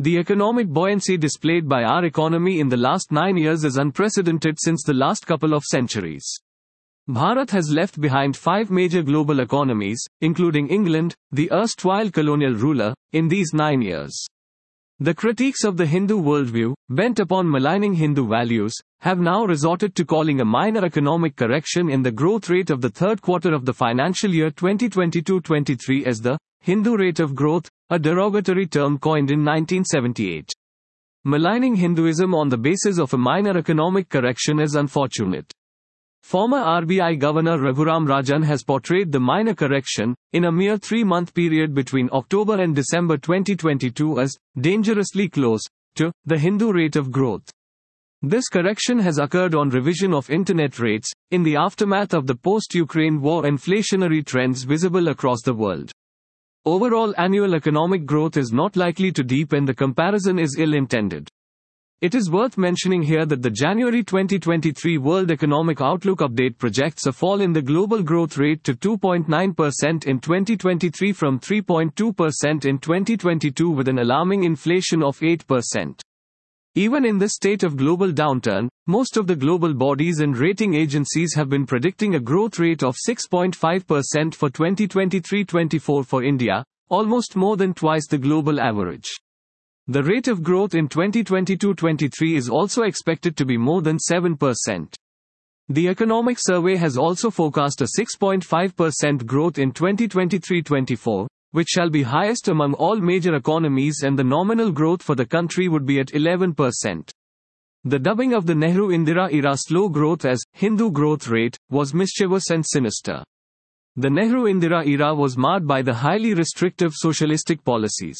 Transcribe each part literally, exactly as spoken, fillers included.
The economic buoyancy displayed by our economy in the last nine years is unprecedented since the last couple of centuries. Bharat has left behind five major global economies, including England, the erstwhile colonial ruler, in these nine years. The critiques of the Hindu worldview, bent upon maligning Hindu values, have now resorted to calling a minor economic correction in the growth rate of the third quarter of the financial year twenty twenty-two twenty-three as the Hindu rate of growth, a derogatory term coined in nineteen seventy-eight. Maligning Hinduism on the basis of a minor economic correction is unfortunate. Former R B I Governor Raghuram Rajan has portrayed the minor correction, in a mere three-month period between October and December twenty twenty-two as dangerously close to the Hindu rate of growth. This correction has occurred on revision of internet rates, in the aftermath of the post-Ukraine war inflationary trends visible across the world. Overall annual economic growth is not likely to deepen. The comparison is ill-intended. It is worth mentioning here that the January twenty twenty-three World Economic Outlook update projects a fall in the global growth rate to two point nine percent in twenty twenty-three from three point two percent in twenty twenty-two with an alarming inflation of eight percent. Even in this state of global downturn, most of the global bodies and rating agencies have been predicting a growth rate of six point five percent for twenty twenty-three twenty-four for India, almost more than twice the global average. The rate of growth in twenty twenty-two twenty-three is also expected to be more than seven percent. The Economic Survey has also forecast a six point five percent growth in twenty twenty-three twenty-four, which shall be highest among all major economies, and the nominal growth for the country would be at eleven percent. The dubbing of the Nehru-Indira era slow growth as Hindu growth rate was mischievous and sinister. The Nehru-Indira era was marred by the highly restrictive socialistic policies.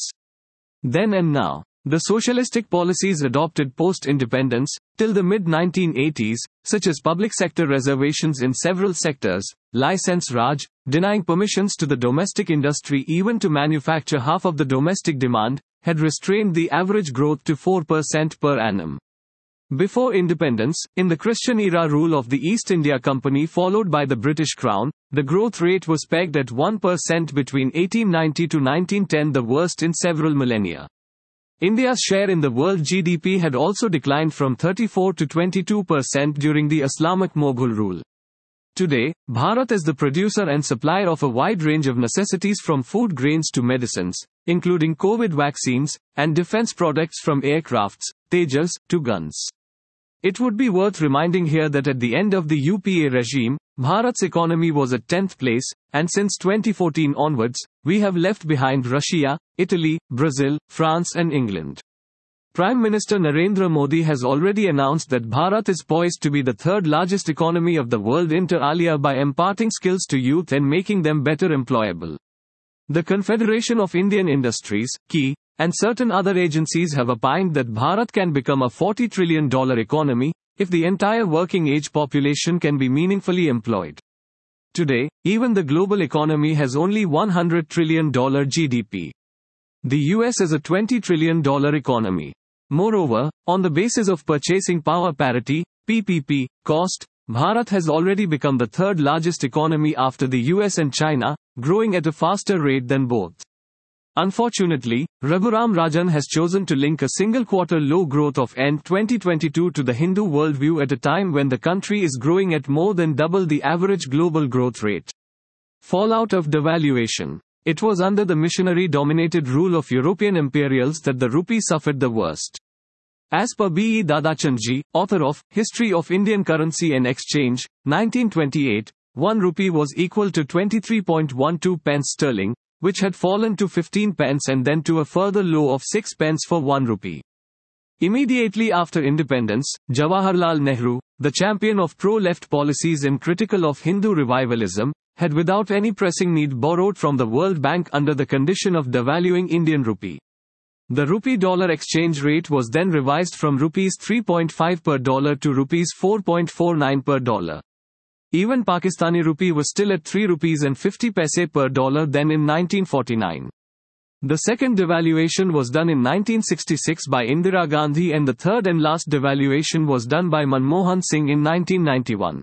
Then and now, the socialistic policies adopted post-independence, till the mid nineteen eighties, such as public sector reservations in several sectors, license Raj, denying permissions to the domestic industry even to manufacture half of the domestic demand, had restrained the average growth to four percent per annum. Before independence, in the Christian era rule of the East India Company followed by the British Crown, the growth rate was pegged at one percent between eighteen ninety to nineteen ten, the worst in several millennia. India's share in the world G D P had also declined from thirty-four to twenty-two percent during the Islamic Mughal rule. Today, Bharat is the producer and supplier of a wide range of necessities from food grains to medicines, including COVID vaccines, and defense products from aircrafts, Tejas, to guns. It would be worth reminding here that at the end of the U P A regime, Bharat's economy was at tenth place, and since twenty fourteen onwards, we have left behind Russia, Italy, Brazil, France and England. Prime Minister Narendra Modi has already announced that Bharat is poised to be the third largest economy of the world inter alia by imparting skills to youth and making them better employable. The Confederation of Indian Industries, C I I, and certain other agencies have opined that Bharat can become a forty trillion dollars economy, if the entire working age population can be meaningfully employed. Today, even the global economy has only one hundred trillion dollars G D P. The U S is a twenty trillion dollars economy. Moreover, on the basis of purchasing power parity, P P P, cost, Bharat has already become the third largest economy after the U S and China, growing at a faster rate than both. Unfortunately, Raghuram Rajan has chosen to link a single quarter low growth of end twenty twenty-two to the Hindu worldview at a time when the country is growing at more than double the average global growth rate. Fallout of devaluation. It was under the missionary-dominated rule of European imperials that the rupee suffered the worst. As per B E Dadachandji, author of History of Indian Currency and Exchange, nineteen twenty-eight, one rupee was equal to twenty-three point one two pence sterling, which had fallen to fifteen pence and then to a further low of six pence for one rupee. Immediately after independence, Jawaharlal Nehru, the champion of pro-left policies and critical of Hindu revivalism, had without any pressing need borrowed from the World Bank under the condition of devaluing Indian rupee. The rupee-dollar exchange rate was then revised from rupees three point five per dollar to rupees four point four nine per dollar. Even Pakistani rupee was still at three rupees and fifty paise per dollar then in nineteen forty-nine. The second devaluation was done in nineteen sixty-six by Indira Gandhi and the third and last devaluation was done by Manmohan Singh in nineteen ninety-one.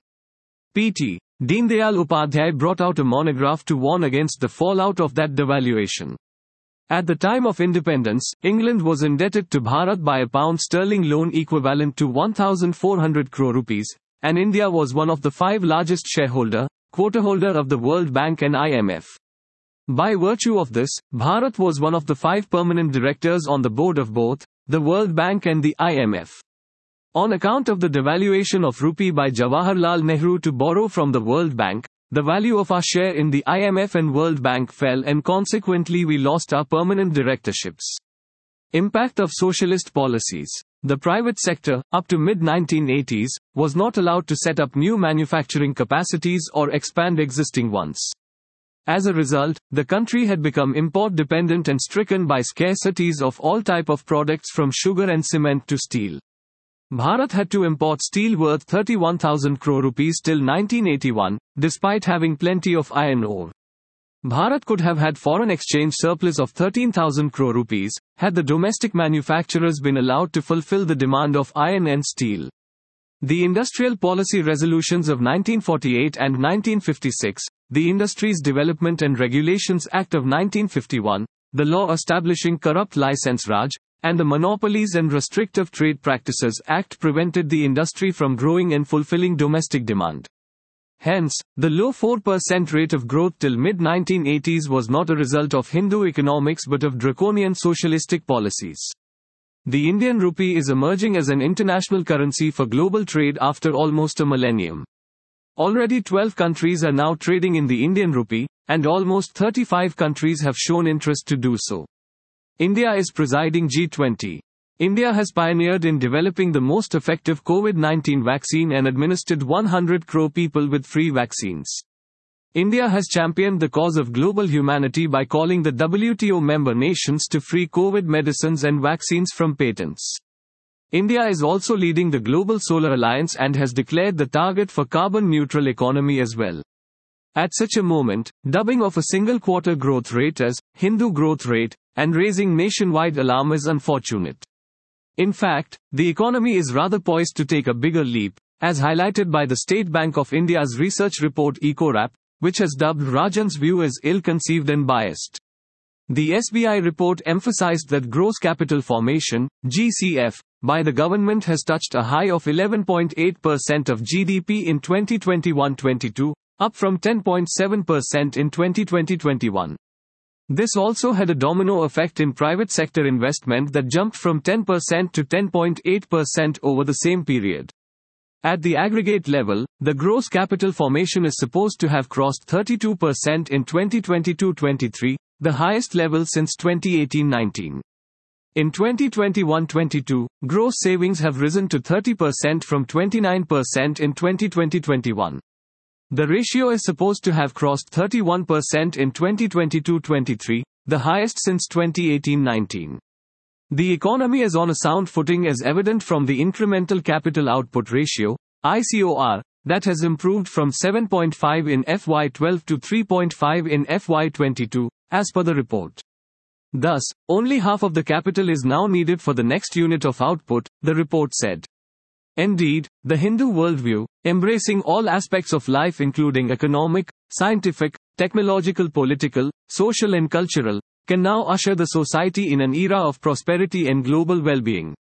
P T Deendayal Upadhyay brought out a monograph to warn against the fallout of that devaluation. At the time of independence, England was indebted to Bharat by a pound sterling loan equivalent to one thousand four hundred crore rupees, and India was one of the five largest shareholder, quotaholder of the World Bank and I M F. By virtue of this, Bharat was one of the five permanent directors on the board of both the World Bank and the I M F. On account of the devaluation of rupee by Jawaharlal Nehru to borrow from the World Bank, the value of our share in the I M F and World Bank fell, and consequently we lost our permanent directorships. Impact of socialist policies. The private sector, up to mid nineteen eighties, was not allowed to set up new manufacturing capacities or expand existing ones. As a result, the country had become import dependent and stricken by scarcities of all type of products from sugar and cement to steel. Bharat had to import steel worth thirty-one thousand crore rupees till nineteen eighty-one, despite having plenty of iron ore. Bharat could have had foreign exchange surplus of thirteen thousand crore rupees, had the domestic manufacturers been allowed to fulfill the demand of iron and steel. The Industrial Policy Resolutions of nineteen forty-eight and nineteen fifty-six, the Industries Development and Regulations Act of nineteen fifty-one, the law establishing Corrupt License Raj, and the Monopolies and Restrictive Trade Practices Act prevented the industry from growing and fulfilling domestic demand. Hence, the low four percent rate of growth till mid nineteen eighties was not a result of Hindu economics but of draconian socialistic policies. The Indian rupee is emerging as an international currency for global trade after almost a millennium. Already twelve countries are now trading in the Indian rupee, and almost thirty-five countries have shown interest to do so. India is presiding G twenty. India has pioneered in developing the most effective COVID nineteen vaccine and administered one hundred crore people with free vaccines. India has championed the cause of global humanity by calling the W T O member nations to free COVID medicines and vaccines from patents. India is also leading the Global Solar Alliance and has declared the target for carbon neutral economy as well. At such a moment, dubbing of a single quarter growth rate as Hindu growth rate and raising nationwide alarm is unfortunate. In fact, the economy is rather poised to take a bigger leap, as highlighted by the State Bank of India's research report EcoRap, which has dubbed Rajan's view as ill-conceived and biased. The S B I report emphasized that gross capital formation, G C F, by the government has touched a high of eleven point eight percent of G D P in twenty twenty-one twenty-two, up from ten point seven percent in twenty twenty twenty-one. This also had a domino effect in private sector investment that jumped from ten percent to ten point eight percent over the same period. At the aggregate level, the gross capital formation is supposed to have crossed thirty-two percent in twenty twenty-two twenty-three, the highest level since twenty eighteen nineteen. In twenty twenty-one twenty-two, gross savings have risen to thirty percent from twenty-nine percent in twenty twenty twenty-one. The ratio is supposed to have crossed thirty-one percent in twenty twenty-two twenty-three, the highest since twenty eighteen nineteen. The economy is on a sound footing as evident from the incremental capital output ratio, I C O R, that has improved from seven point five in F Y twelve to three point five in F Y twenty-two, as per the report. Thus, only half of the capital is now needed for the next unit of output, the report said. Indeed, the Hindu worldview, embracing all aspects of life including economic, scientific, technological, political, social and cultural, can now usher the society in an era of prosperity and global well-being.